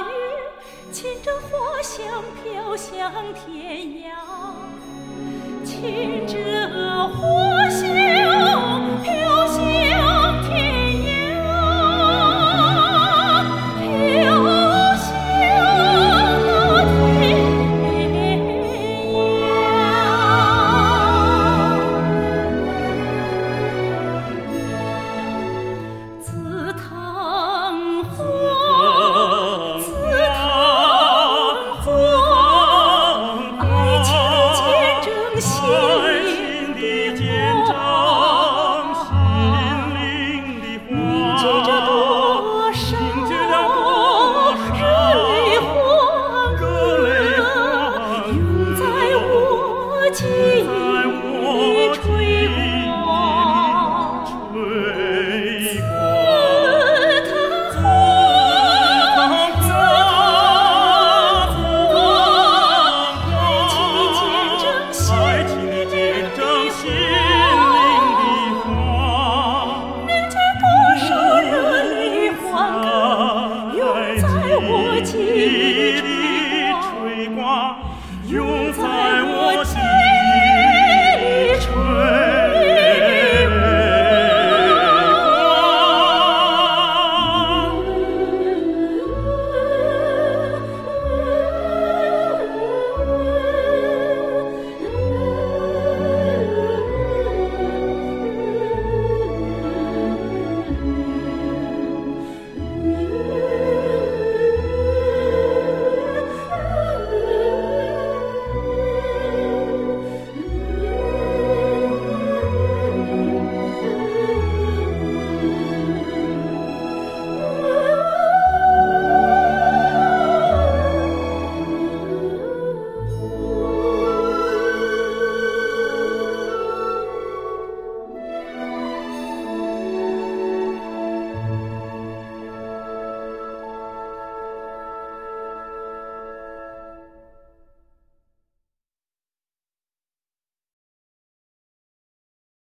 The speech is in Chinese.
雨，牵着花香飘向天涯，牵着花香飘向天涯，飘向那天涯。紫藤花，紫藤花，爱情见证心灵的花，凝聚着多少热泪欢歌，永在我记忆里吹过。紫藤花，紫藤花，爱情见证心灵的花，凝聚多少热泪欢歌，永在我记忆